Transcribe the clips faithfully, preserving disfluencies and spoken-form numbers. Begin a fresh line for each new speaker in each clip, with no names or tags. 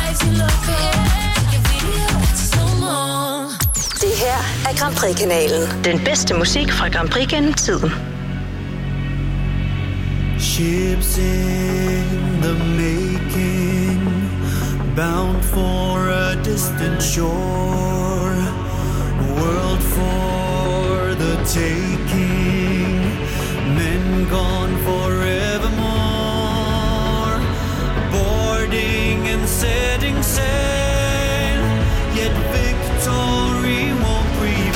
Det her er Grand Prix-kanalen. Den bedste musik fra Grand Prix gennem tiden.
Ships in the making, bound for a distant shore, world for the taking, men gone forevermore, boarding and setting sail, yet victory won't prevail.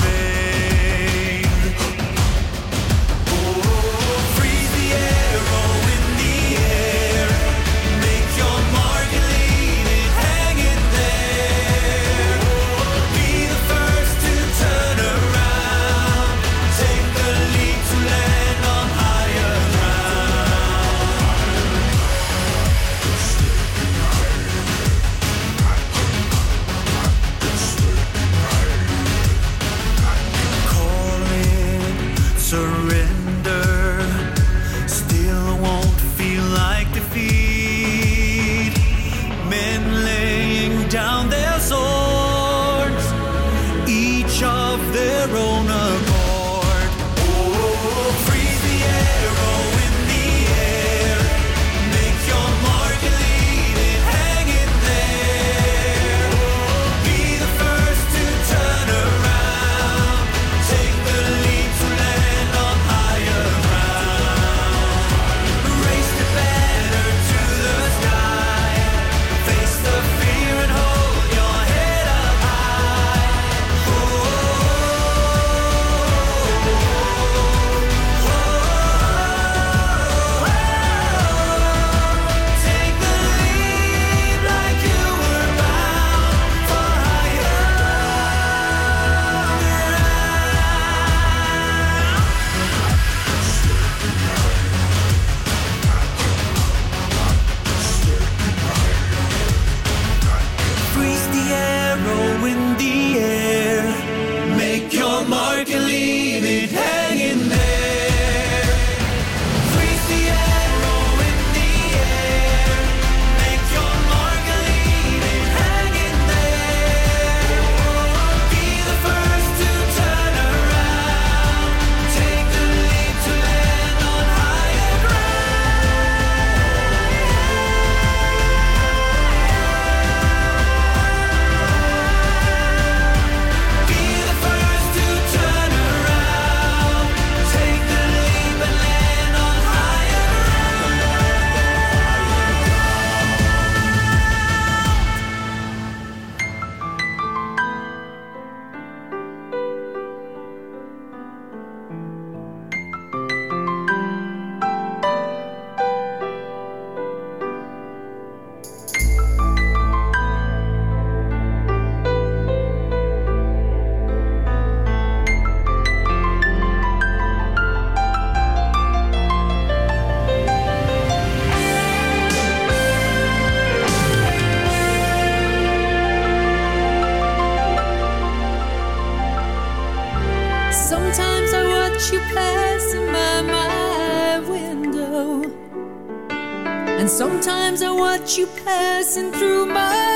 You passing through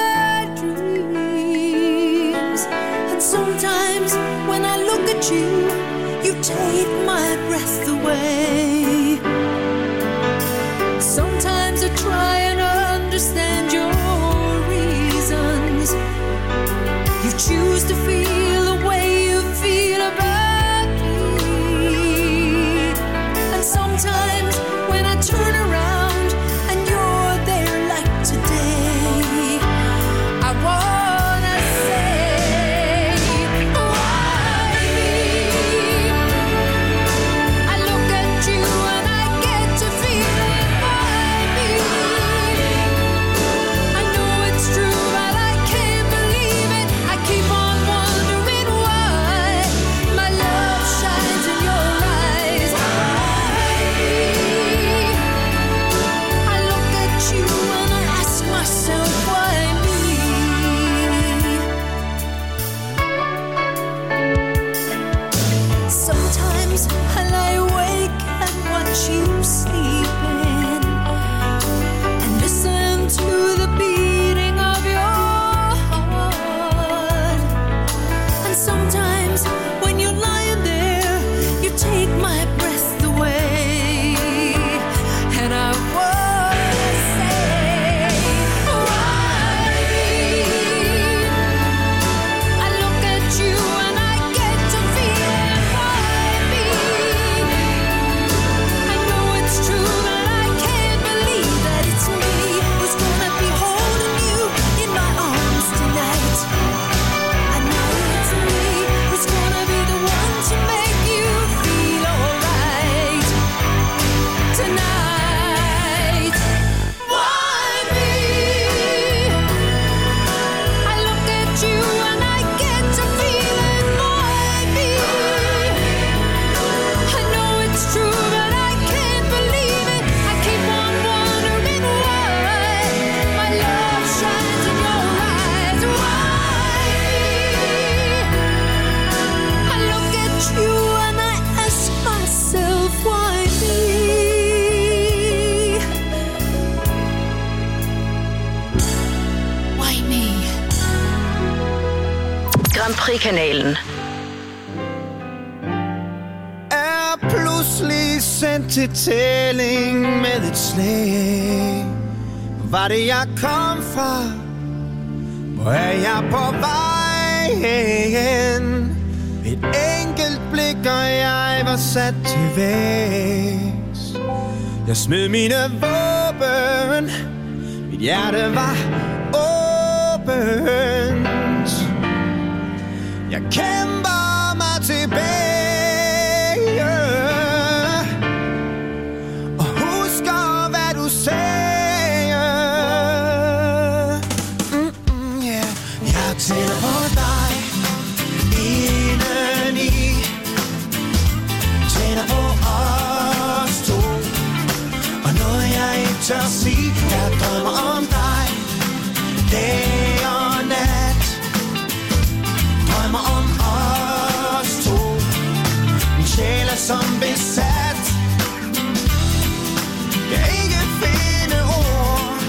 my dreams, and sometimes when I look at you, you take my breath away. Sometimes I try and understand your reasons. You choose to feel the way you feel about me, and sometimes when I turn around
True, but I can't believe it. I keep on wondering.
Grand Prix-kanalen.
Er pludselig sendt til tælling med et slag. Var det jeg kom fra? Hvor er jeg på vej hen? Et enkelt blik, og jeg var sat til vægs. Jeg smed mine våben. Mit hjerte var åbent. Jeg kæmper mig tilbage og husker, hvad du sagde. Mm-mm, yeah. Jeg tænder på dig indeni. Tænder på os to. Og noget jeg ikke tør sige. Jeg drømmer om dig dag og nat. Drømmer om os to. Min sjæl er som besat. Jeg kan ikke finde ord.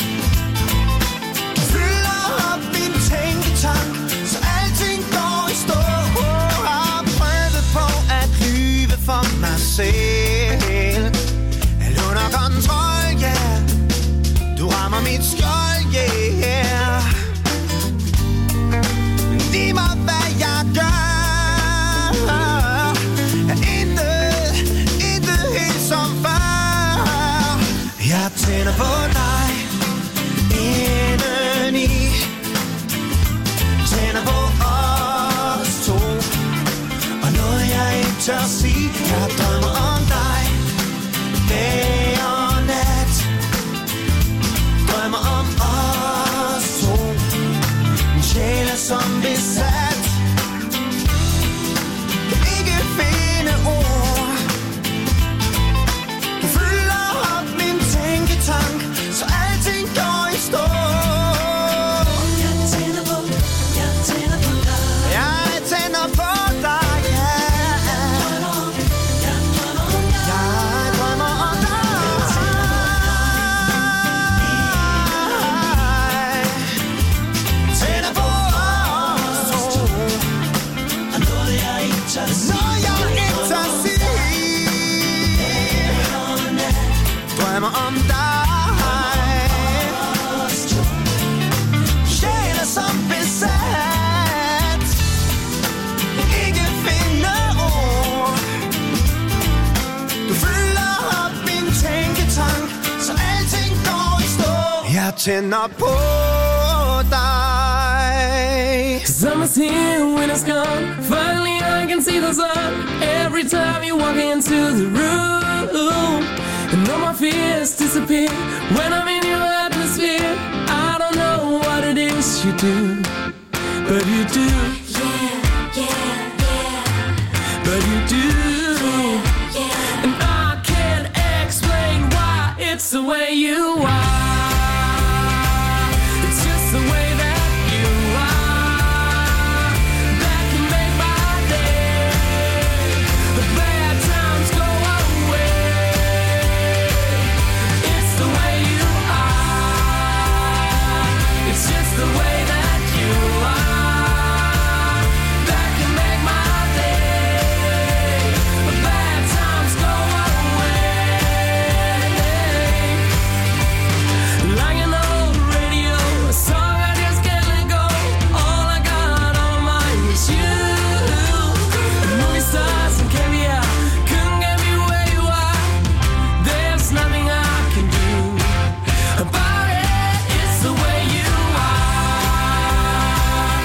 Du fylder op min tænketank, så alting går i stå. Har prøvet på at lyve for mig selv. Alt under kontrol, ja. Yeah. Du rammer mit skjold, yeah. Giv mig, hvad jeg gør. Jeg er intet, intet helt som før. Jeg tænder på dig indeni. Tænder på os to. Og noget jeg ikke tør sige. Jeg drømmer om dig dag og nat. Drømmer om os to. Min sjæl er som besat. Kan ikke finde ord. Du fylder op min tænketank, så alting går i stå. Jeg tænder på, jeg tænder på dig. Jeg tænder på dig, ja. Jeg drømmer om, jeg drømmer om dig. Jeg drømmer om dig. Tænder på os to. Og noget jeg ikke tør sige. Noget jeg ikke tør sige. Drømmer om dig. Sjæl er som besat. Ikke finde ord. Du fylder op min tænketank, så alting går i stå. Jeg tænder på dig.
Summer's here, winter's gone. Finally I can see the sun. Every time you walk into the room, and all my fears disappear when I'm in your atmosphere. I don't know what it is you do, but you do.
Yeah, yeah, yeah,
But you do.
yeah.
And I can't explain why it's the way you are. It's just the way that you are that can make my day. The bad times go away. It's the way you are. It's just the way that you are that can make my day. The bad times go away. Like an old radio, a song I just can't let go. All I got on mine is you. And movie stars and caviar couldn't get me where you are. There's nothing I can do about it. It's the way you are.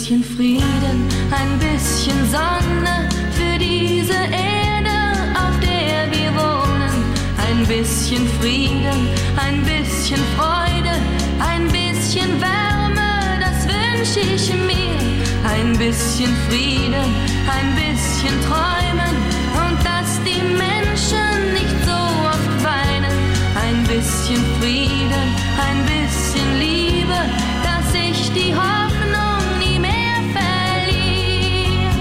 bisschen Frieden, ein bisschen Sonne für diese Erde, auf der wir wohnen. Ein bisschen Frieden, ein bisschen Freude, ein bisschen Wärme, das wünsche ich mir. Ein bisschen Frieden, ein bisschen Träumen und dass die Menschen nicht so oft weinen. Ein bisschen Frieden, ein bisschen Liebe, dass ich die Hoffnung nie mehr verliere.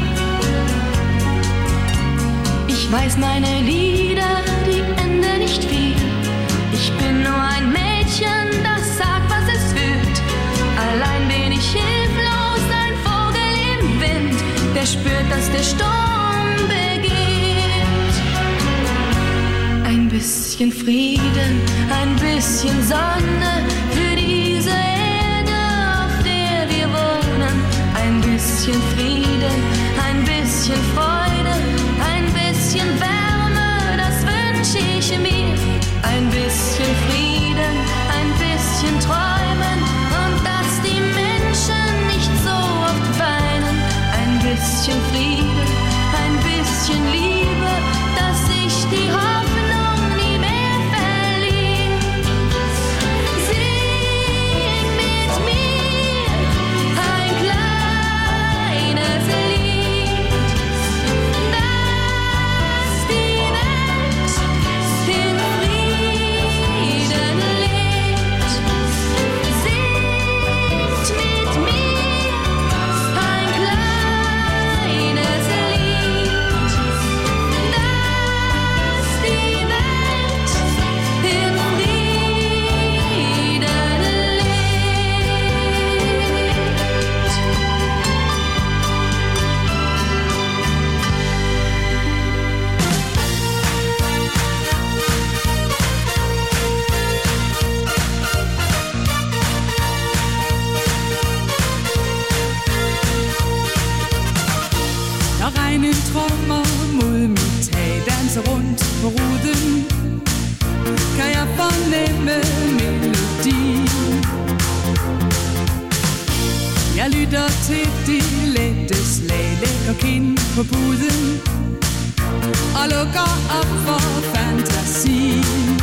Ich weiß, meine Lieder, die enden nicht viel. Ich bin nur ein Mädchen, das sagt, was es fühlt. Allein bin ich hilflos, ein Vogel im Wind, der spürt, dass der Sturm beginnt. Ein bisschen Frieden, ein bisschen Sonne für diese Erde, auf der wir wohnen. Ein bisschen Frieden, ein bisschen Freude, ein bisschen Wärme, das wünsche ich mir. Ein bisschen Frieden, ein bisschen Träumen und dass die Menschen nicht so oft weinen. Ein bisschen Frieden, ein bisschen Liebe, dass ich die Hoffnung nie mehr verliere. Sing mit mir ein kleines Lied, dass die Welt in Frieden lebt. Singt mit mir ein kleines Lied, dass die Welt in Frieden
Når regnen trommer mod mit tag, danser rundt på ruden, kan jeg fornemme melodien. Jeg lytter til de lette slag, lægger kind på puden og lukker op for fantasien.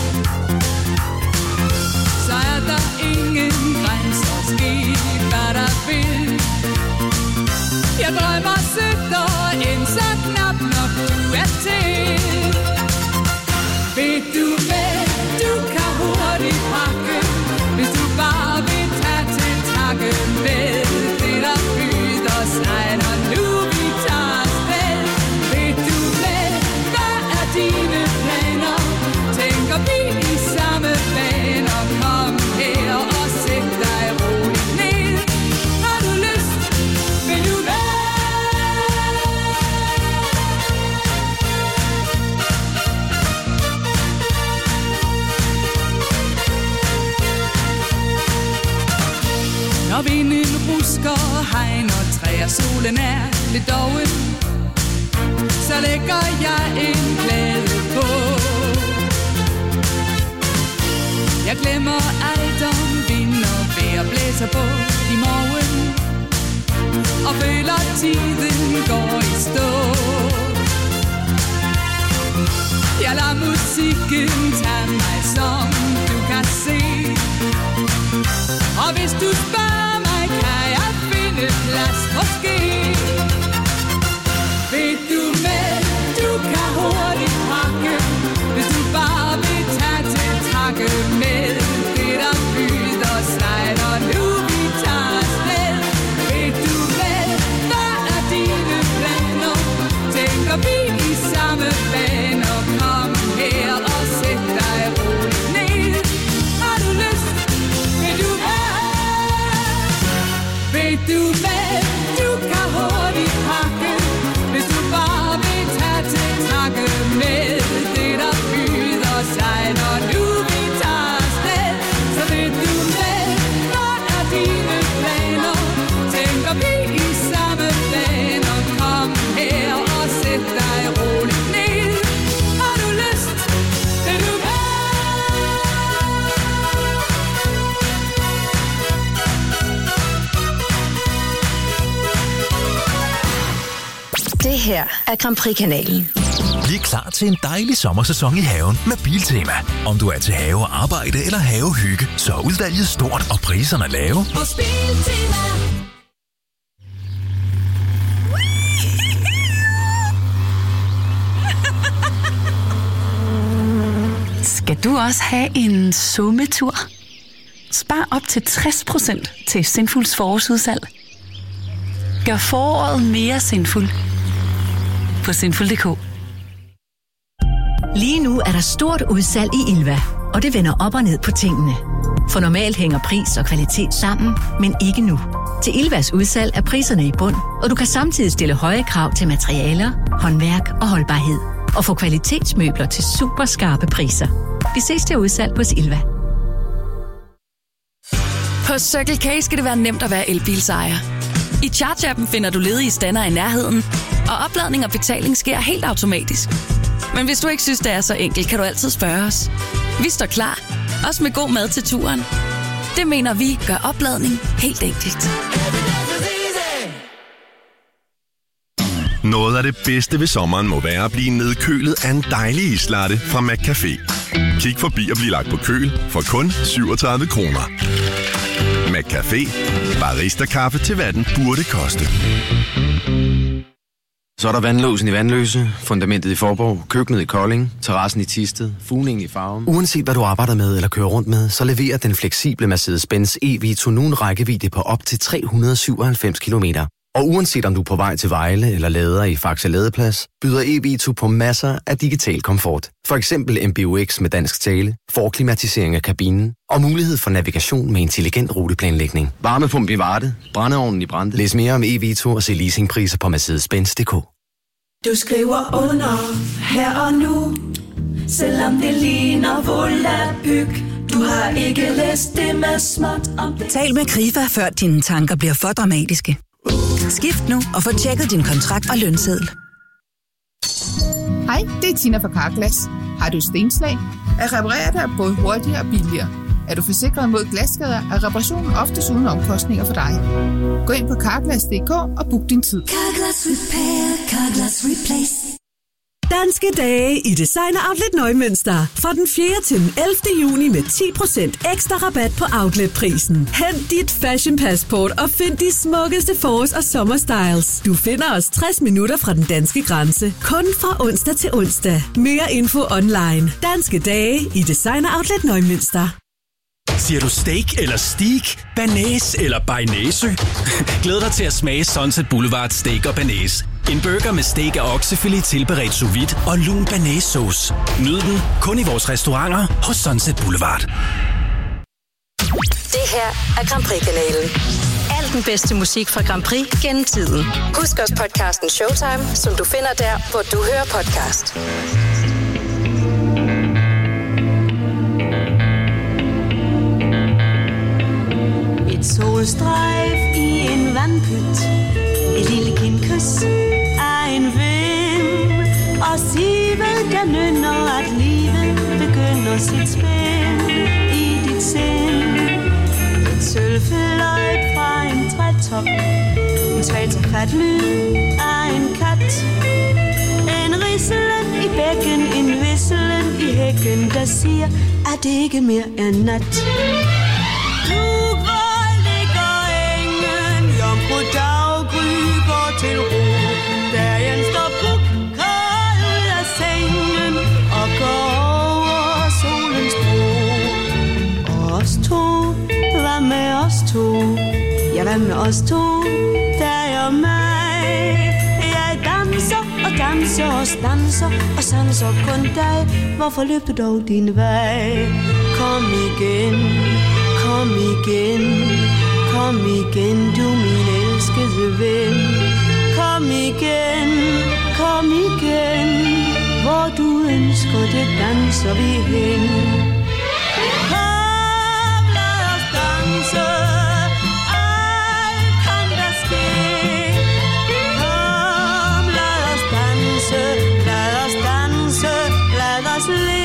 Så er der ingen grænser, ske hvad der vil. Jeg drømmer sødt og end så knap nok du er til. Ved du hvad, du kan hurtigt pakke, hvis du bare vil tage til takke med det der byder sig, når nu vi tager afsted. Ved du hvad, hvad er dine planer? Tænker vi i samme baner? Kom her og sæt dig roligt ned. Har du lyst? Vil du hvad? Når vinden rusker, hegn og træer, solen er lidt doven, så lægger jeg en plade på. Jeg glemmer alt om vind og vejr, blæser på i morgen, og føler tiden går i stå. Jeg lader musikken tage mig, som du kan se. Og hvis du spørger mig, kan jeg finde plads måske. Ved du hvad, du kan hurtigt pakke, hvis du bare vil tage til takke med det der byder sig, når nu vi tager afsted. Ved du hvad, hvad er dine planer? Tænker vi i samme baner? Kom her og sæt dig roligt ned. Har du lyst? Vil du hvad? Ved du hvad, du kan hurtigt pakke, hvis du bare vil tage til takke med det der byder sig, når nu vi tager afsted. Så ved du hvad, hvad er dine planer? Tænker vi i samme baner? Kom her og sæt dig roligt ned.
Det her er Grand Prix-kanalen.
Bliv klar til en dejlig sommersæson i haven med Biltema. Om du er til have og arbejde eller havehygge, så er udvalget stort og priserne lave.
Hos Biltema.
Skal du også have en sommetur? Spar op til tres procent til Sinfuls forårsudsalg. Gør foråret mere sinful på sinful punktum d k.
Lige nu er der stort udsalg i Ilva, og det vender op og ned på tingene. For normalt hænger pris og kvalitet sammen, men ikke nu. Til Ilvas udsalg er priserne i bund, og du kan samtidig stille høje krav til materialer, håndværk og holdbarhed. Og få kvalitetsmøbler til super skarpe priser. Vi ses til udsalg hos Ilva.
På Circle K skal det være nemt at være elbilsejer. I Charge-appen finder du ledige stander i nærheden, og opladning og betaling sker helt automatisk. Men hvis du ikke synes, det er så enkelt, kan du altid spørge os. Vi står klar, også med god mad til turen. Det mener vi gør opladning helt enkelt.
Noget af det bedste ved sommeren må være at blive nedkølet af en dejlig islatte fra McCafé. Kig forbi og bliv lagt på køl for kun syvogtredive kroner. McCafé. Barista-kaffe til hvad den burde koste.
Så er der vandlåsen i Vandløse, fundamentet i Forborg, køkkenet i Kolding, terrassen i Thisted, fugningen i Farum. Uanset hvad du arbejder med eller kører rundt med, så leverer den fleksible Mercedes-Benz E V to nu en rækkevidde på op til tre hundrede syvoghalvfems kilometer. Og uanset om du er på vej til Vejle eller lader i Faxe Ladeplads, byder E V to på masser af digital komfort. For eksempel M B U X med dansk tale, forklimatisering af kabinen og mulighed for navigation med intelligent ruteplanlægning. Varmepumpe i Varde, brændeovnen i Brande. Læs mere om E V to og se leasingpriser på Mercedes Benz punktum d k.
Du skriver under her og nu, selvom det ligner volapyk. Du har ikke læst det med småt om det.
Tal med Krifa, før dine tanker bliver for dramatiske. Skift nu og få tjekket din kontrakt og lønseddel.
Hej, det er Tina fra Carglass. Har du stenslag? At reparere dig er både hurtigere og billigere. Er du forsikret mod glasskader, er reparationen oftest uden omkostninger for dig. Gå ind på carglass punktum d k og book din tid.
Carglass Repair, Carglass Replace.
Danske dage i Designer Outlet Neumünster. Fra den fjerde til den ellevte juni med ti procent ekstra rabat på outletprisen. Hent dit fashion passport og find de smukkeste forårs- og sommerstyles. Du finder os tres minutter fra den danske grænse. Kun fra onsdag til onsdag. Mere info online. Danske dage i Designer Outlet Neumünster.
Siger du steak eller steak, banæs eller bearnaise? Glæd dig til at smage Sunset Boulevard Steak og Banæs. En burger med steak og oksefilet tilberedt sous vide og lun banæssauce. Nyd den kun i vores restauranter hos Sunset Boulevard.
Det her er Grand Prix-kanalen. Al den bedste musik fra Grand Prix gennem tiden. Husk også podcasten Showtime, som du finder der, hvor du hører podcast.
Et solstrejf i en vandpyt. Et lille kindkys af en ven. Og sivet, der nynner, at livet begynder sit spænd i dit sind. Et sølvfløjt fra en trætop. En svag til fat lyd af en kat. En ridselen i bækken, en visselen i hækken, der siger, at det ikke mere er nat. Til ro, dagen står puk, kold ud af sengen og går over solens bro. Og os to, hvad med os to? Ja, hvad med os to? Dig og mig. Jeg danser og danser og danser og sanser kun dig. Hvorfor løber dog din vej? Kom igen, kom igen, kom igen, du min elskede ven. Kom igen, kom igen, hvor du ønsker det, danser vi hen. Kom, lad os danse, alt kan der ske. Kom, lad os danse, lad os danse, lad os le.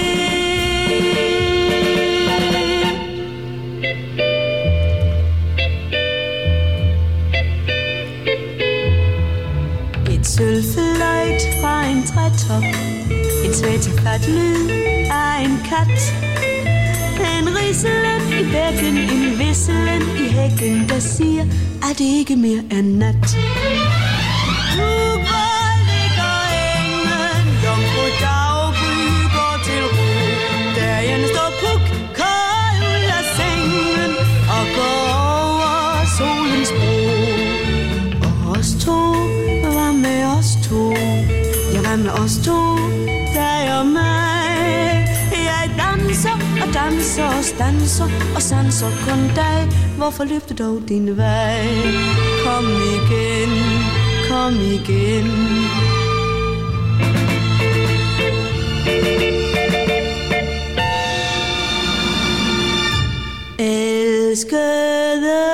Et sølvfløjt fra en trætop. En svæteflat lyd af en kat. En riselen i bækken, en visselen i hækken, der siger, at det ikke mere er nat. Nu hvor ligger engen, jomfru daggry går til ro. Dagen står puk, kold af sengen, og går over solens bro. Og os to, hvad med os to? Ja, hvad med os to, dig og mig? Jeg danser og danser og stanser og sanser kun dig. Hvorfor løb du dog din vej? Kom igen, kom igen. Elskede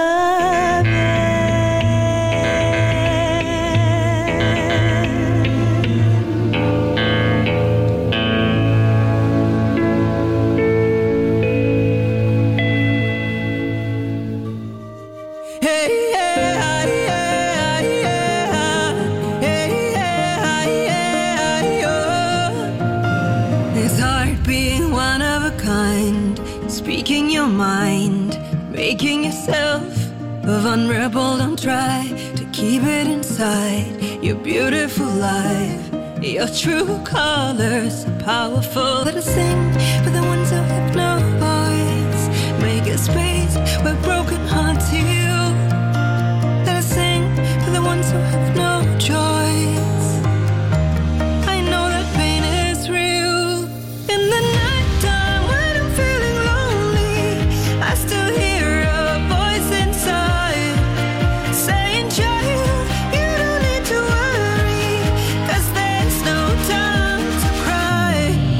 speaking your mind, making yourself vulnerable. Don't try to keep it inside. Your beautiful life, your true colors are powerful. Let us sing for the ones who have no voice. Make a space where broken hearts heal. Let us sing for the ones who have no choice. I know that pain is real. In the nighttime when I'm feeling lonely, I still hear a voice inside saying, child, you don't need to worry, 'cause there's no time to cry.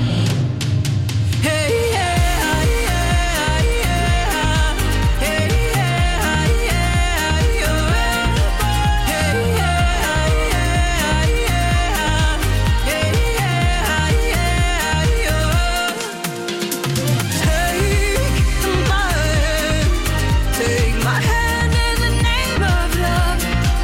Hey, yeah, yeah, yeah. Hey, yeah, yeah, yeah. Hey, yeah, yeah, yeah. Hey, yeah, yeah, yeah. Take my hand, take my hand in the name of love.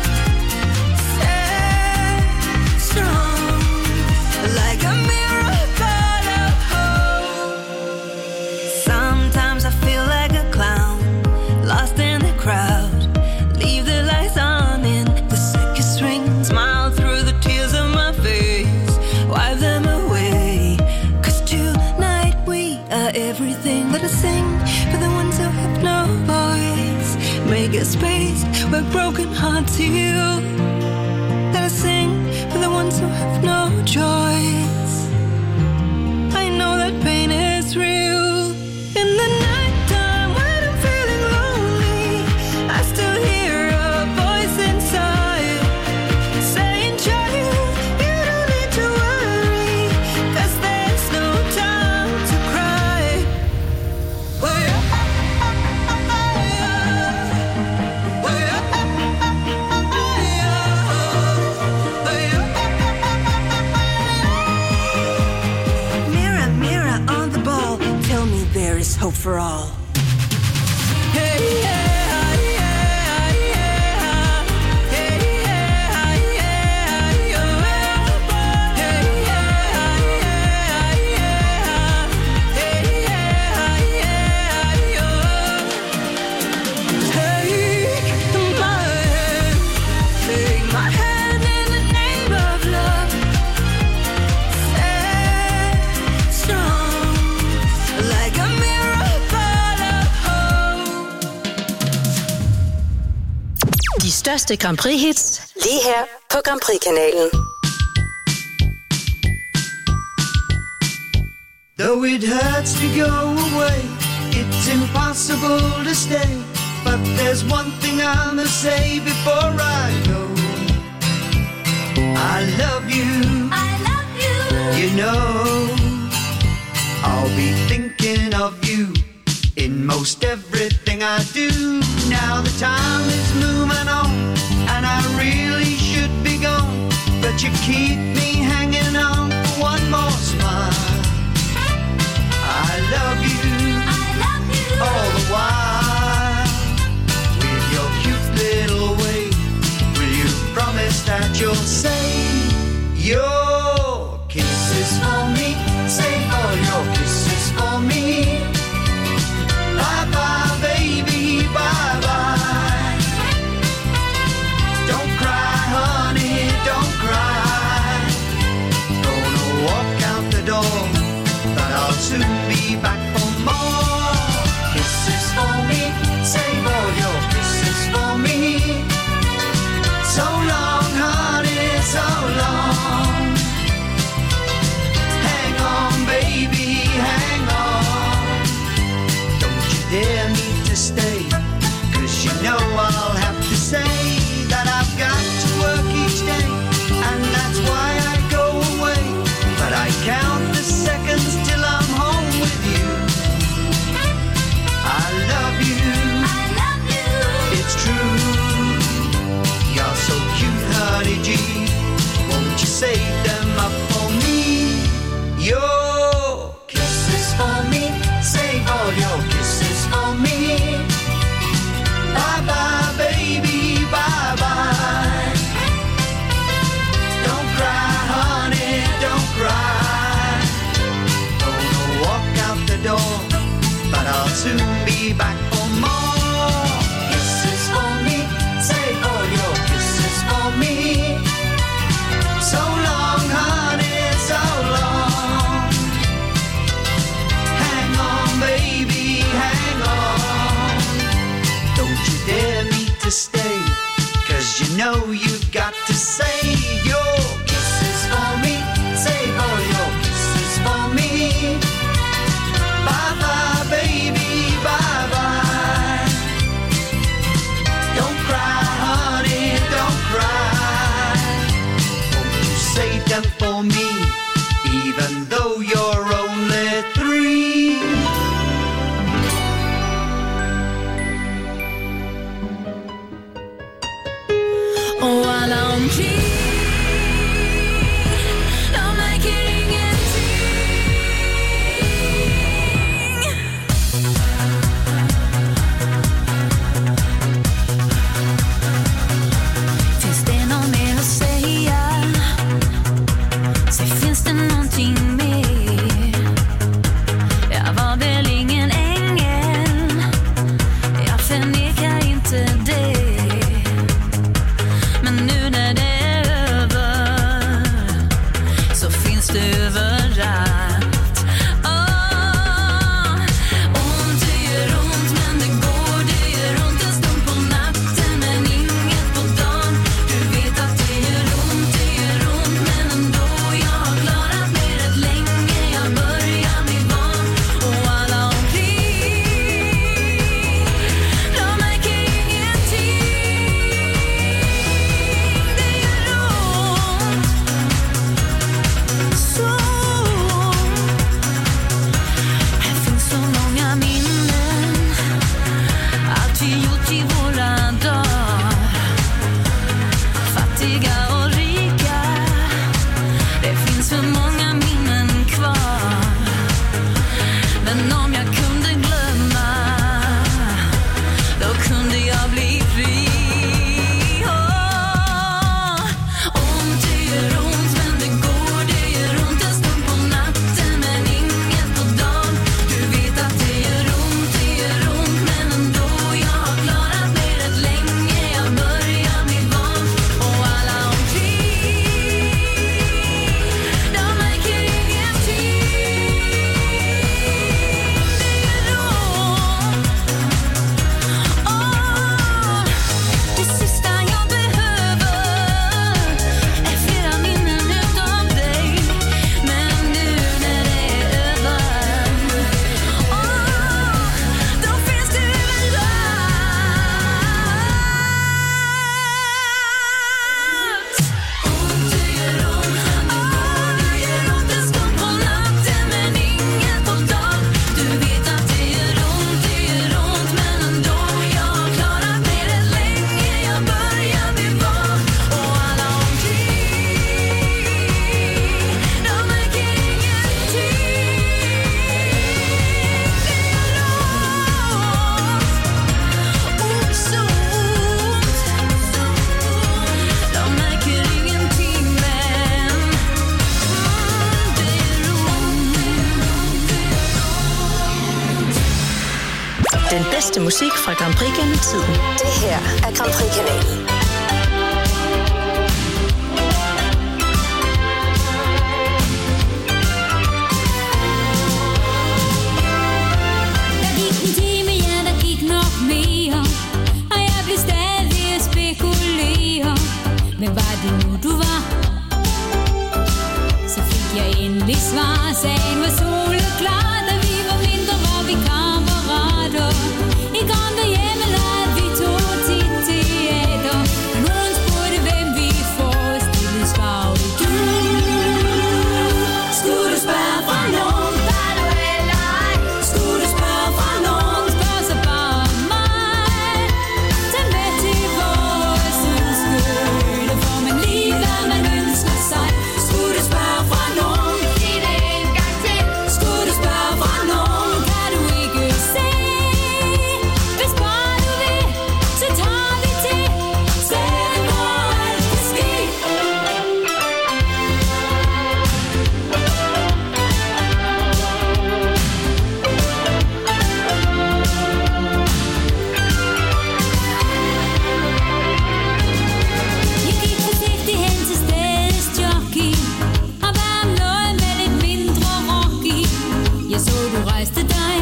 Stay strong, like a miracle of hope. Sometimes I feel like a clown, lost in the crowd. Leave the lights on in the circus ring. Smile through the tears of my face, wipe them away. 'Cause tonight we are everything. Let us sing for the ones who have no voice. Make a space where broken hearts heal. Let us sing for the ones who have no choice. I know that pain is real. In the nighttime when I'm feeling lonely, I still hear a voice inside saying, child, you don't need to worry, 'cause there's no time to cry. Way up, way up, way up. Mirror, mirror on the ball, tell me there is hope for all. Hey, yeah, yeah, yeah. Hey, yeah, yeah, yeah. Hey, yeah, yeah, yeah. Hey, yeah, yeah, yeah. Take my hand, take my hand in the name of love. Stay strong, like a miracle of hope.
De største Grand Prix-hits lige her på Grand Prix-kanalen.
Though it hurts to go away, it's impossible to stay. But there's one thing I must say before I go. I love you,
I love you.
you know. I'll be thinking of you in most everything I do. Now the time is moving on, and I really should be gone, but you keep me hanging on for one more smile. I love you,
I love you.
all the while. With your cute little way, will you promise that you'll say Your kisses for me, save all your kisses for me. Bye bye baby, bye bye. Don't cry honey, don't cry. Gonna walk out the door, but I'll soon be back for more. Kisses for me, save all your kisses for me. So long honey, so long. Hang on baby, hang on. Don't you dare me to stay, 'cause you know I'll have to say that I've got to work each day, and that's why I go away. But I count the seconds till I'm home with you. I love you, I love you. It's true. You're so cute, honey G. Won't you save them up for me? Your kisses for me, save all your kisses for me. Bye bye baby, bye bye. Don't cry honey, don't cry. Gonna walk out the door, but I'll soon be back for more. Kisses for me, save all your kisses for me. So long honey, so long. Hang on baby, hang on. Don't you dare me to stay, 'cause you know you've got to save your kisses for me, save all your kisses for me. Bye bye baby, bye bye. Don't cry honey, don't cry. Won't you save them for me, even though you're only three?
Och alla omkring, de märker ingenting. Finns det något mer att säga? Säg, finns det någonting mer? Jag var väl ingen ängel, jag förnekar inte det. Men nu när det är över så finns det överallt. Oh, ont det gör ont men det går, det gör ont en stund på natten men inget på dagen. Du vet att det gör ont, det gör ont men ändå jag har klarat mig rätt länge. Jag börjar bli van och alla omkring, de märker ingenting. Det gör ont, så
Den bedste musik fra Grand Prix gennem tiden. Det her er Grand Prix-kanalen.
Der gik en time, ja, der gik nok mere, og jeg blev stadig at spekulere. Men var det nu, du var? Så fik jeg endelig svar. Sagen var soleklar, da vi var mindre, var vi kammerater. I gamle hjemme lavede vi to tit teater. Og nogen spurgte, hvem vi forestillede, svarede du. Skulle du spørge fra nogen, var du eller ej? Skulle du spørge fra nogen, spørg så bare mig. Tag med til vores ønske, der får man lige, hvad man ønsker sig. Skulle du spørge fra nogen, sig det en gang til. Skulle du spørge fra nogen, kan du ikke se. Hvis bare du vil, så tager vi til stedet, hvor alt kan ske. Jeg gik forsigtigt hen til stedets jockey og bad om noget med lidt mindre rock i. Jeg så du rejste dig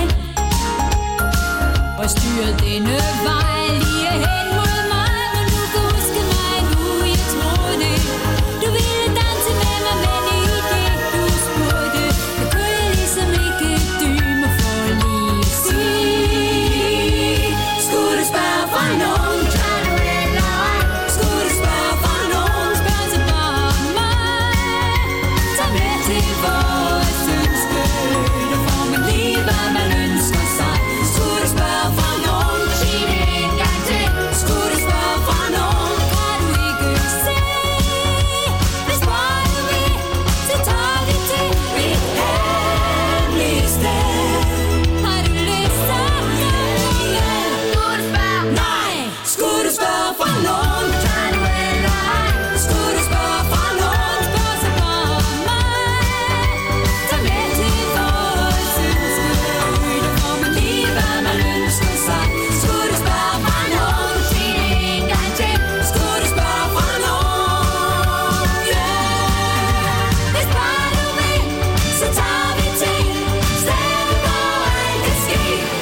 og styrede denne vej lige hen mod mig. Men du kan huske mig nu, jeg troede du ville danse med mig, men i det du spurgte, jeg kunne jeg ligesom ikke dybe mig for lige at sige. Skulle du spørge fra nogen, kan du eller ej? Skulle du spørge fra nogen, spørg så bare mig. Tag med til vores ønske, der får man lige, hvad man ønsker sig. Skulle du spørge fra nogen, sig det en gang til. Skulle du spørge fra nogen, kan du ikke se. Hvis bare du vil, så tager vi til et hemmeligt sted. Har du lyst til at ringe? Skulle du spørge? Nej! Skulle du spørge fra nogen, kan du eller ej? Skulle du spørge fra nogen, spørg så bare mig. Tag med til vores ønske, der får man lige, hvad man ønsker sig. Skulle du spørge fra nogen, sig det en gang til. Skulle du spørge fra nogen, yeah. Hvis bare du vil, så tager vi til stedet, hvor alt kan ske.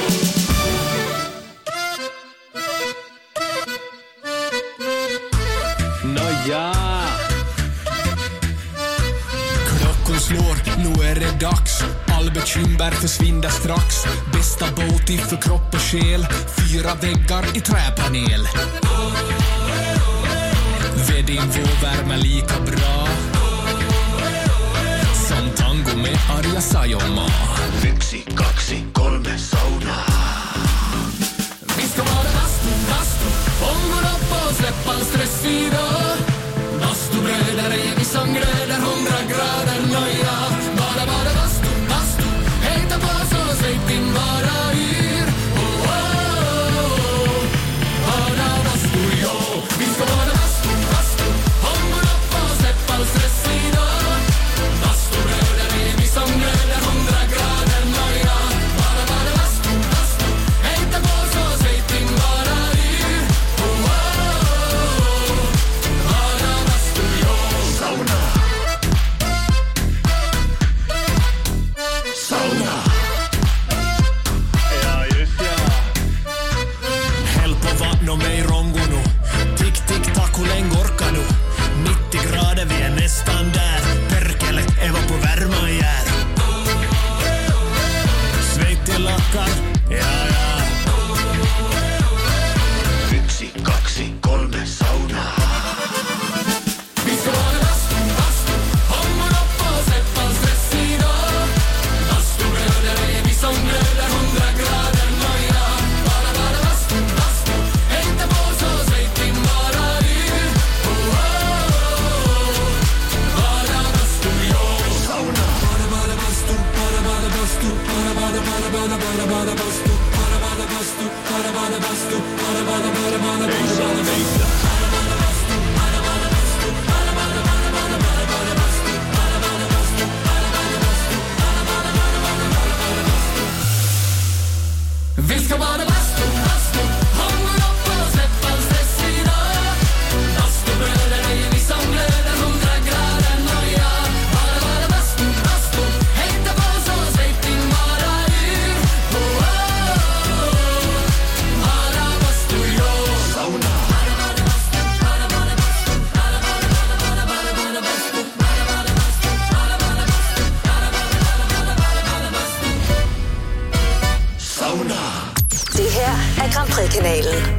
Nåja. Klockan slår, nu är det dags. All bekymmer försvinner strax. Bästa båt för kropp och själ. Fyra väggar i träpanel. Vedin får värma lika bra som tango med Arja Saijonmaa. Yksi, kaksi, kolme, sauna. Vi ska vara bastu, bastu. Fångar upp och släppa all stress idag. Bastubröder är vi som gröder, hundra grader nöja. Bara, bara bastu, bastu. Hejta på så släpp in bara yr. Oh, oh, oh. Bara bastu, jo. Vi ska vara bastu, bastu. Fångar upp och släppa all stress.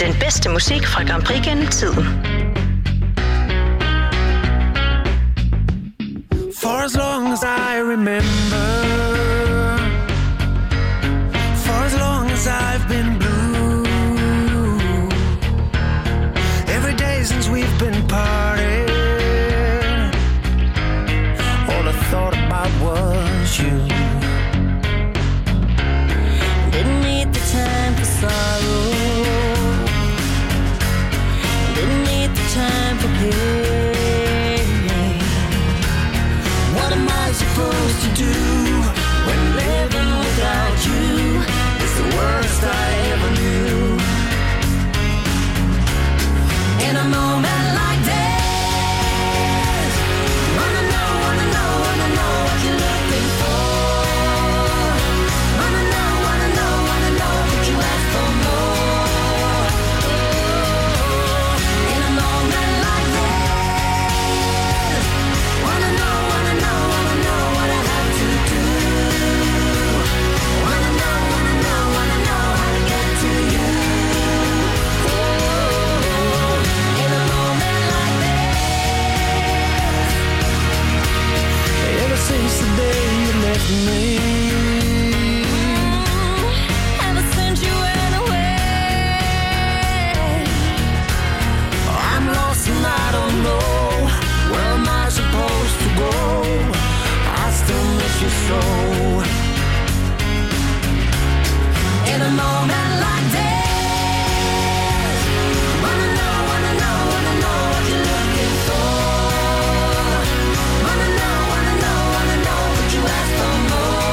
Den bedste musik fra Grand Prix gennem tiden.
For as long as I remember, for as long as I've been blue, every day since we've been parted, all I thought about was you.
Didn't need the time for sorrow, didn't need the time for pain. What am I supposed to do when living without you is the worst I ever knew? In a moment like this, wanna know, wanna know, wanna know what you're looking for. Wanna know, wanna know, wanna know what you ask for more. In a moment like this, wanna know, wanna know, wanna know what I have to do. Wanna know, wanna know, wanna know how to get to you. In a moment like this.
Ever since the day you left me,
Ever since you went away,
I'm lost and I don't know where am I supposed to go. I still miss you so.
in a moment like this, wanna know, wanna know, wanna know what you're looking for. Wanna know, wanna know, wanna know what you ask for more.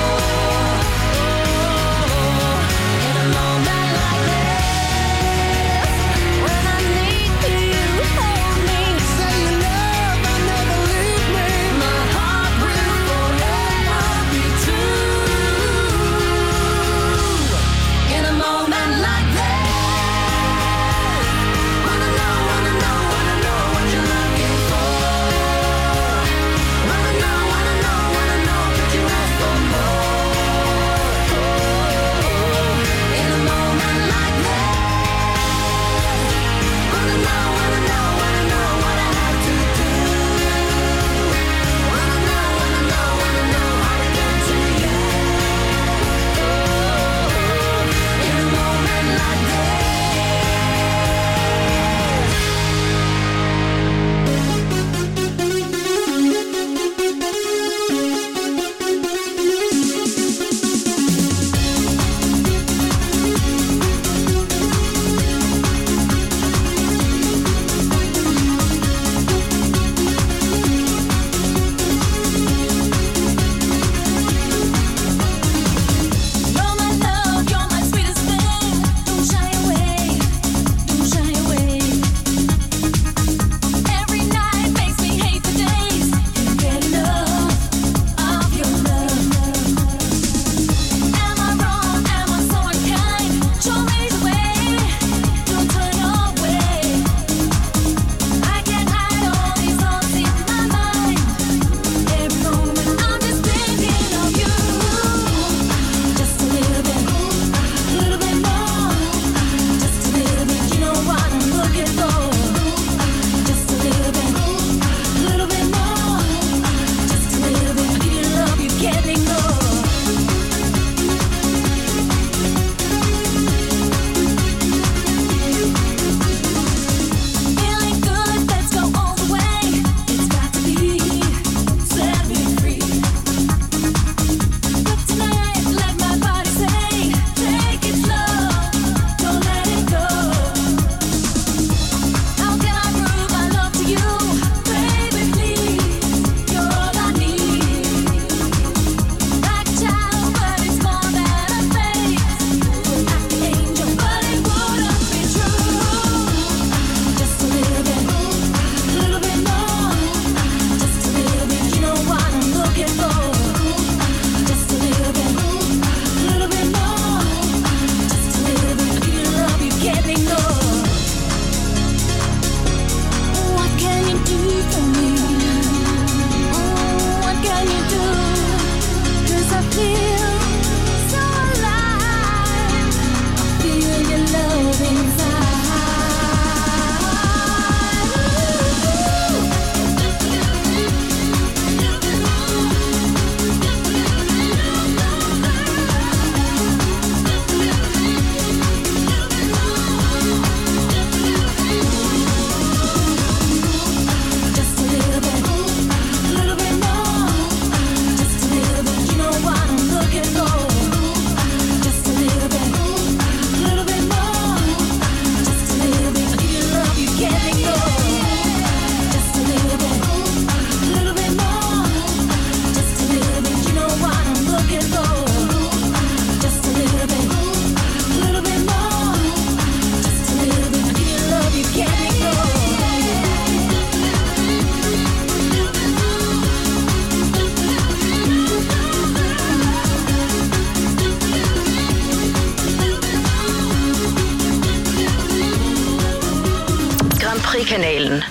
Fredagskanalen.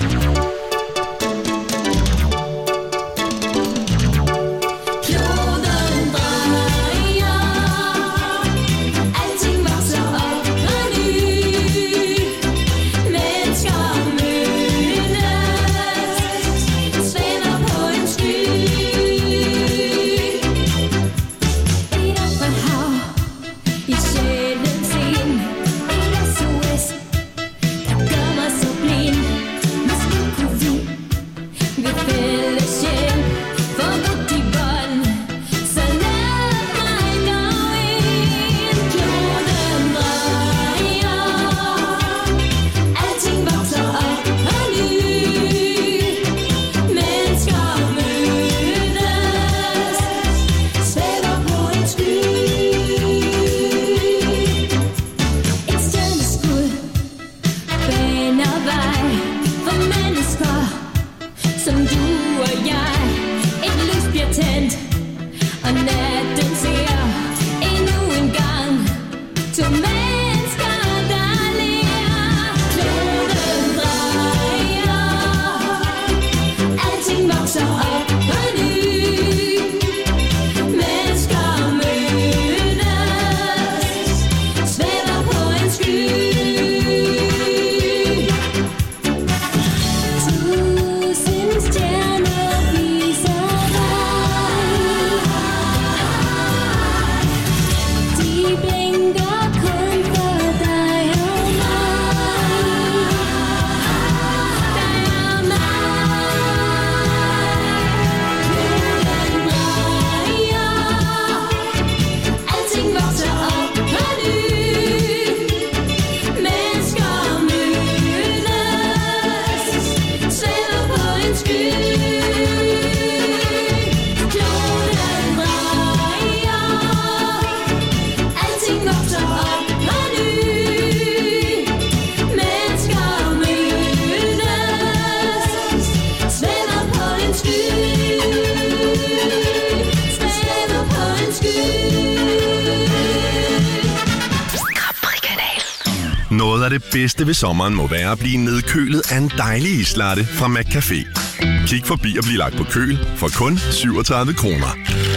Noget af det bedste ved sommeren må være at blive nedkølet af en dejlig islatte fra McCafé. Kig forbi og bliv lagt på køl for kun syvogtredive kroner.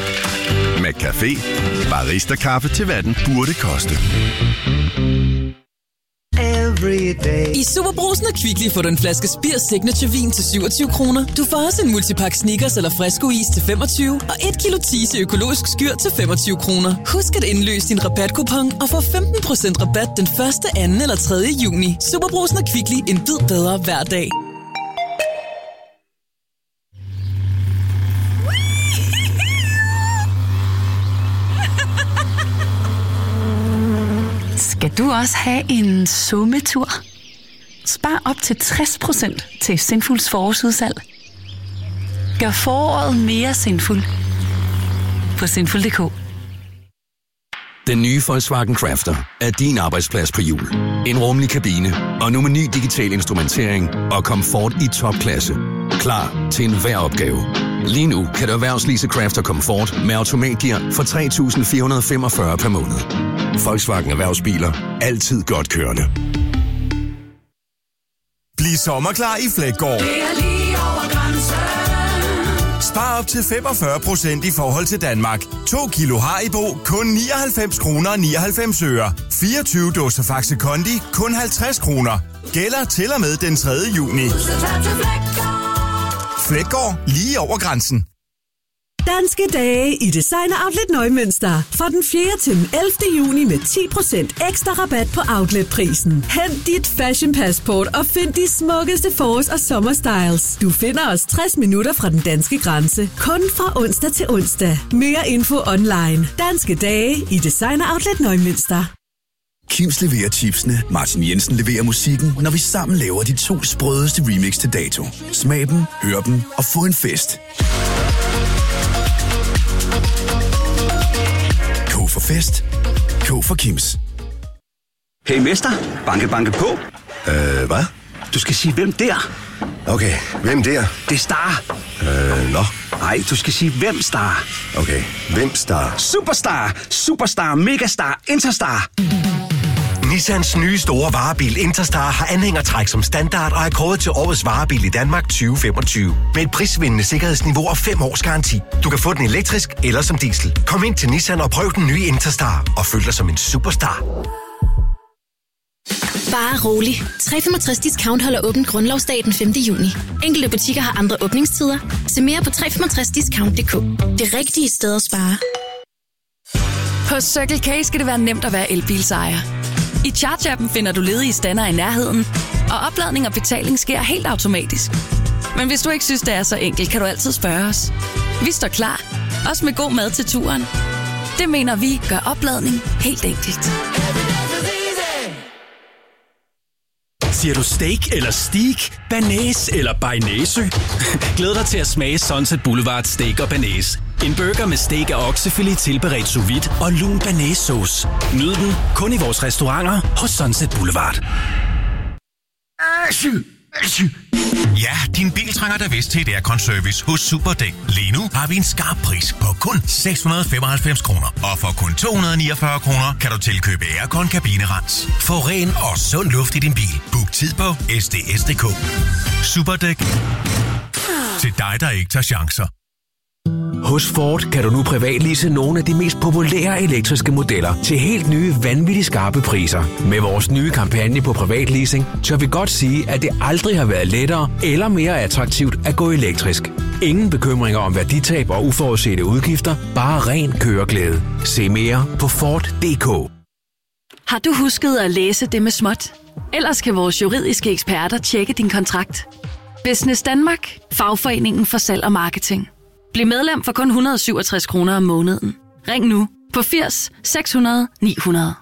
McCafé. Barista-kaffe til hvad den burde koste.
I Superbrugsen og Kvickly får du en flaske Spir Signature Vin til syvogtyve kroner. Du får også en multipakke Snickers eller Fresco-is til femogtyve og et kilo Tise økologisk skyr til femogtyve kroner. Husk at indløse din rabatkupon og få femten procent rabat den første, anden eller tredje juni. Superbrugsen og Kvickly. En bid bedre hver dag.
Skal du også have en sommetur? Spar op til tres procent til Sinfuls forårsudsalg. Gør foråret mere sinful på sinful punktum d k.
Den nye Volkswagen Crafter er din arbejdsplads på hjul. En rummelig kabine og nu med ny digital instrumentering og komfort i topklasse. Klar til enhver opgave. Lige nu kan du erhvervslease Crafter Comfort med automatgear for tre tusind fire hundrede femogfyrre per måned. Volkswagen Erhvervsbiler. Altid godt kørende.
Bliv sommerklar i Fleggaard.
Det er lige over grænsen.
Spar op til femogfyrre procent i forhold til Danmark. to kilo Haribo, kun nioghalvfems kroner og nioghalvfems øre. fireogtyve dåser Faxe Kondi, kun halvtreds kroner. Gælder til og med den tredje juni. Fleggaard, lige over grænsen.
Danske dage i Designer Outlet Neumünster. Fra den fjerde til den ellevte juni med ti procent ekstra rabat på outletprisen. Hent dit fashion passport og find de smukkeste forårs- og sommerstyles. Du finder os tres minutter fra den danske grænse. Kun fra onsdag til onsdag. Mere info online. Danske dage i Designer Outlet Neumünster.
Kims leverer chipsene, Martin Jensen leverer musikken, når vi sammen laver de to sprødeste remix til dato. Smag dem, hør dem og få en fest. K for fest. K for Kims.
Hey mester, banke banke på.
Øh, hvad?
Du skal sige hvem der.
Okay, hvem der?
Det er Star.
Øh, nå.
Nej, du skal sige hvem Star.
Okay, hvem Star?
Superstar, Superstar, Megastar, Interstar.
Nissans nye store varebil Interstar har anhængertræk som standard og er kåret til årets varebil i Danmark tyve femogtyve. Med et prisvindende sikkerhedsniveau og fem års garanti. Du kan få den elektrisk eller som diesel. Kom ind til Nissan og prøv den nye Interstar og føl dig som en superstar.
Bare rolig. tre komma femogtres discount holder åbent grundlovsdag den femte juni. Enkelte butikker har andre åbningstider. Se mere på tre komma femogtres discount punktum d k. Det rigtige sted at spare.
Hos Circle K skal det være nemt at være elbilsejer. I Charge-appen finder du ledige stander i nærheden, og opladning og betaling sker helt automatisk. Men hvis du ikke synes, det er så enkelt, kan du altid spørge os. Vi står klar, også med god mad til turen. Det mener vi gør opladning helt enkelt.
Siger du steak eller steak, banæs eller bearnaise? Glæd dig til at smage Sunset Boulevard Steak og Banæs. En burger med steak og oksefilet tilberedt sous vide og lun banæssauce. Nyd den kun i vores restauranter hos Sunset Boulevard.
Ja, din bil trænger da vist til et aircon-service hos Superdæk. Lige nu har vi en skarp pris på kun seks hundrede femoghalvfems kroner. Og for kun to hundrede niogfyrre kroner kan du tilkøbe aircon kabinerens. Få ren og sund luft i din bil. Book tid på S D S punktum d k. Superdæk. Til dig, der ikke tager chancer.
Hos Ford kan du nu privatlease nogle af de mest populære elektriske modeller til helt nye, vanvittigt skarpe priser. Med vores nye kampagne på privatleasing, tør vi godt sige, at det aldrig har været lettere eller mere attraktivt at gå elektrisk. Ingen bekymringer om værditab og uforudsete udgifter, bare ren køreglæde. Se mere på Ford punktum d k.
Har du husket at læse det med småt? Ellers kan vores juridiske eksperter tjekke din kontrakt. Business Danmark, fagforeningen for salg og marketing. Bliv medlem for kun et hundrede og syvogtres kroner om måneden. Ring nu på firs seks hundrede ni hundrede.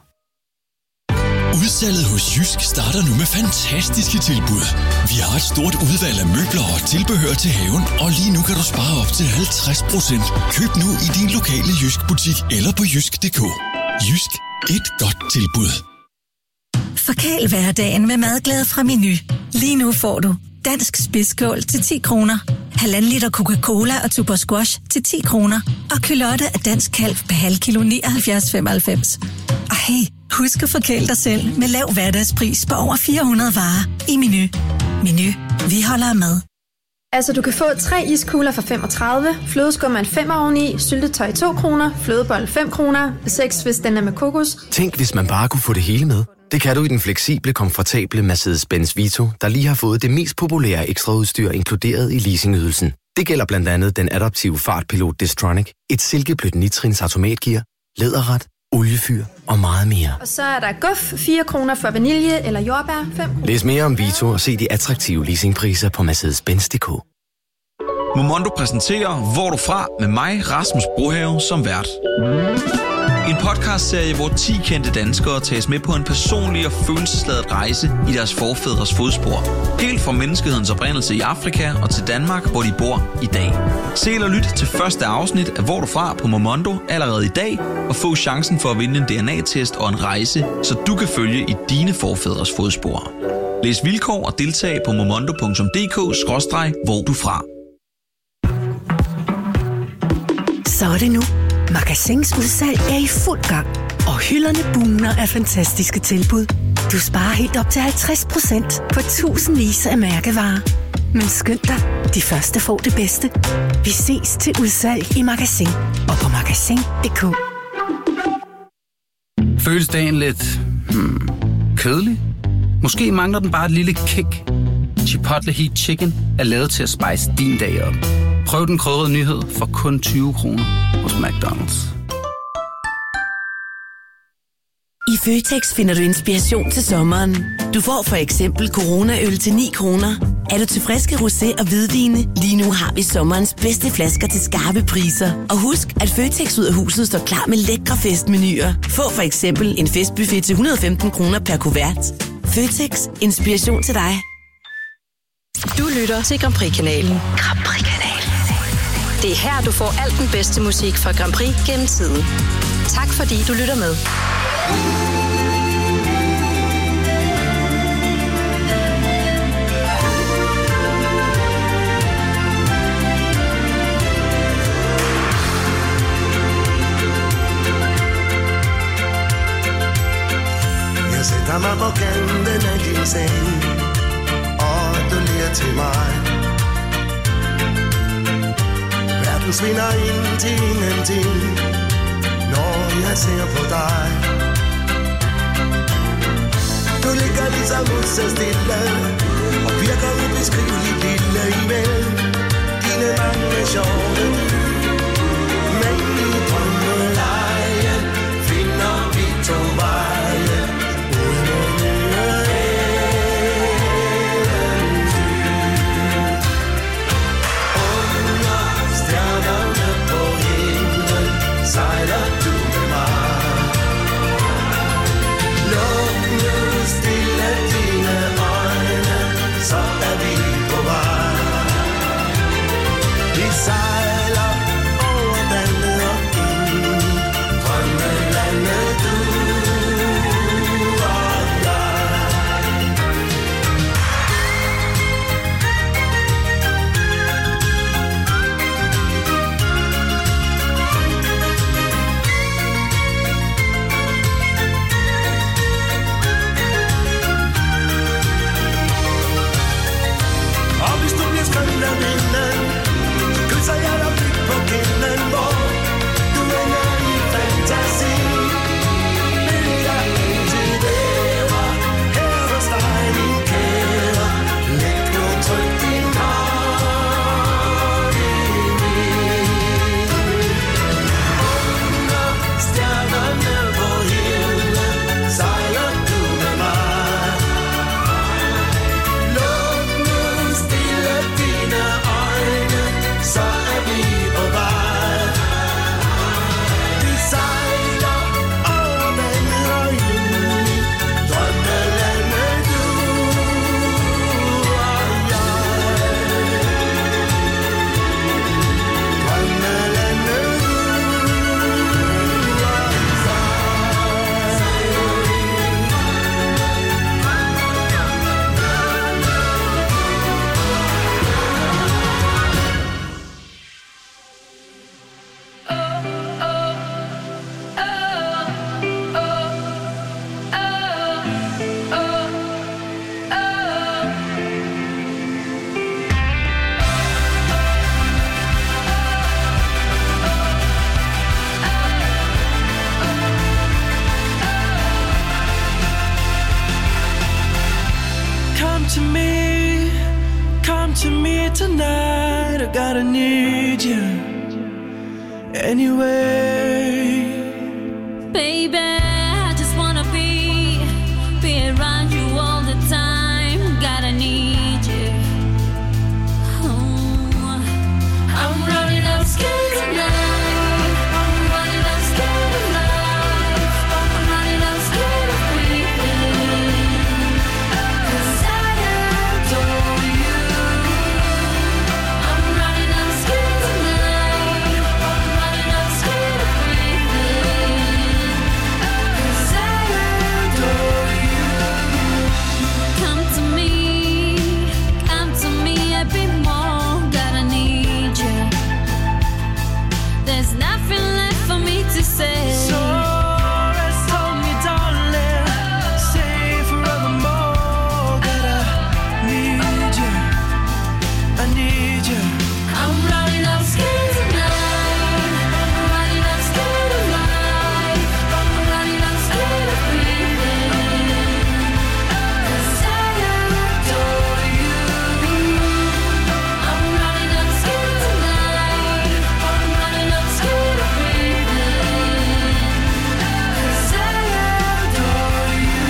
Udsalget hos Jysk starter nu med fantastiske tilbud. Vi har et stort udvalg af møbler og tilbehør til haven, og lige nu kan du spare op til halvtreds procent. Køb nu i din lokale Jysk butik eller på jysk punktum d k. Jysk. Et godt tilbud.
Forkæl hverdagen med madglæde fra Meny. Lige nu får du dansk spidskål til ti kroner, halvanden liter Coca-Cola og Tuborg Squash til ti kroner, og kylotte af dansk kalv per halv kilo nioghalvfjerds femoghalvfems. Og hey, husk at forkæle dig selv med lav hverdagspris på over fire hundrede varer i Meny. Meny. Vi holder med.
Altså, du kan få tre iskugler for femogtredive, flødeskum er en femmer oveni, syltetøj to kroner, flødebold fem kroner, seks hvis den er med kokos.
Tænk, hvis man bare kunne få det hele med. Det kan du i den fleksible, komfortable Mercedes-Benz Vito, der lige har fået det mest populære ekstraudstyr inkluderet i leasingydelsen. Det gælder blandt andet den adaptive fartpilot Distronic, et silkeblødt nitrins automatgear, læderret, oliefyr og meget mere.
Og så er der guf, fire kroner for vanilje eller jordbær, fem.
Læs mere om Vito og se de attraktive leasingpriser på Mercedes Benz punktum d k.
Momondo præsenterer Hvor er du fra? Med mig, Rasmus Brohave, som vært. En podcastserie, hvor ti kendte danskere tages med på en personlig og følelsesladet rejse i deres forfædres fodspor. Helt fra menneskehedens oprindelse i Afrika og til Danmark, hvor de bor i dag. Se eller lyt til første afsnit af Hvor er du fra? På Momondo allerede i dag, og få chancen for at vinde en D N A-test og en rejse, så du kan følge i dine forfædres fodspor. Læs vilkår og deltag på momondo punktum d k skråstreg hvor du fra.
Så er det nu. Magasins udsalg er i fuld gang, og hylderne bugner af fantastiske tilbud. Du sparer helt op til halvtreds procent på tusindvis af mærkevarer. Men skynd dig, de første får det bedste. Vi ses til udsalg i Magasin og på magasin punktum d k.
Føles dagen lidt hmm, kedelig? Måske mangler den bare et lille kick. Chipotle Heat Chicken er lavet til at spice din dag op. Prøv den krydrede nyhed for kun tyve kroner hos McDonald's.
I Føtex finder du inspiration til sommeren. Du får for eksempel Corona-øl til ni kroner. Er du til friske rosé og hvidvine? Lige nu har vi sommerens bedste flasker til skarpe priser. Og husk, at Føtex ud af huset står klar med lækre festmenuer. Få for eksempel en festbuffet til et hundrede og femten kroner per kuvert. Føtex. Inspiration til dig.
Du lytter til Grand Prix-kanalen. Grand Prix-kanalen. Det er her, du får alt den bedste musik fra Grand Prix gennem tiden. Tak fordi du lytter med.
Jeg sætter
mig på kanten af din seng, og du ler til mig. Verden svinder ind til ingenting, når jeg ser på dig. Du ligger ligesom så stille, og virker ubeskriveligt lille imellem dine mange sjove. Men i drømmeleje finder vi to veje ud mod nye eventyr. Under stjernerne på himlen sejler du med mig. Luk nu stille dine øjne, så er vi på vej. Vi sejler over vandet og ind, drømmelandet du og jeg. Og hvis du bliver skønt af vinden, så kysser jeg dig dybt på kinden, hvor du ender i fantasi. Vil jeg indtil væver her hos dig, min kære. Læg nu tryk din hånd i min. Under stjernerne på himlen sejler du med mig. Luk nu stille dine øjne, så er vi på vej. Vi sejler over vandet og ind i drømmelandet du og jeg. Drømmelandet du
Come to me, come to me tonight. I gotta need you anyway.
Baby, I just wanna be, be around you all the time. Gotta need you. Oh, I'm running out scared tonight. I'm running out scared of life. I'm running out scared of breathing. 'Cause I adore you. I'm running out scared tonight. I'm running out scared of breathing. 'Cause I adore you. Come to me, come to me a bit more. Gotta need you. There's nothing left for me to say.
So rest on me, darling. Say forevermore that I need you. I need you.
I'm running out scared tonight. I'm running out scared of life. I'm running out scared of breathing. 'Cause I adore you. I'm running out scared tonight. I'm running out scared of breathing. 'Cause I adore you.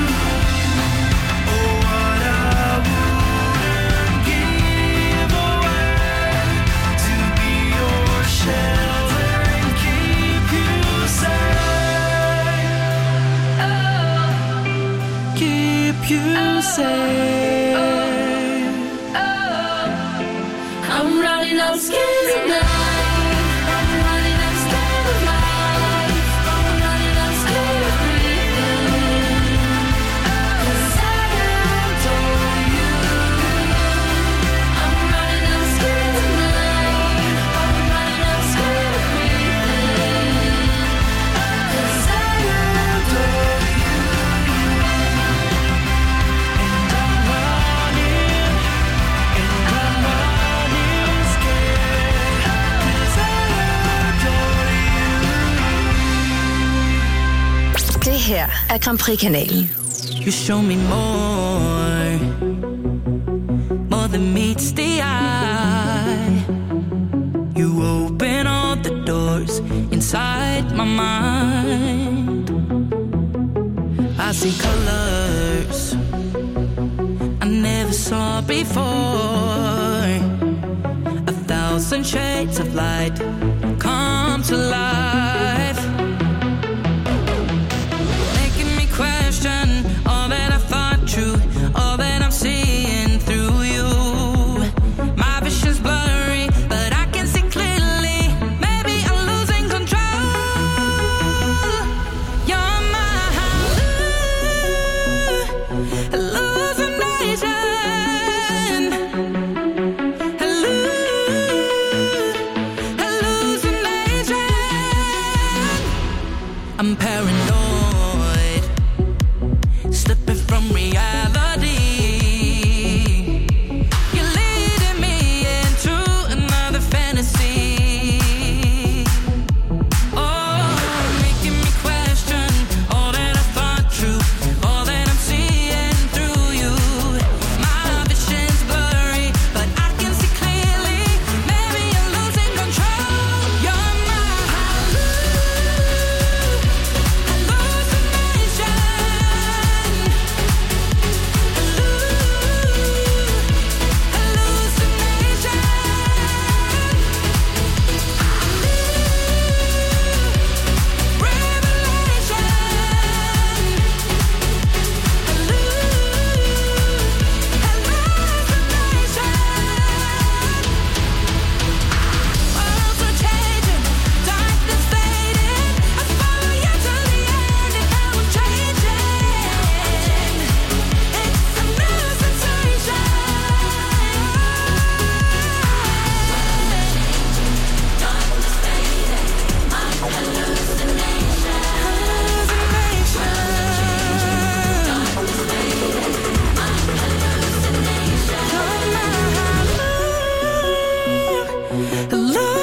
Oh, what I wouldn't give away to be your shelter and keep you safe. Oh, keep you safe.
Oh, I'm running out scared tonight. I'm running out scared of life. I'm running out scared of breathing. 'Cause I adore you. I'm running out scared tonight. I'm running out scared of breathing. 'Cause I adore you.
her er Grand Prix-kanalen.
You show me more, more than meets the eye. You open all the doors inside my mind. I see colors I never saw before. A thousand shades of light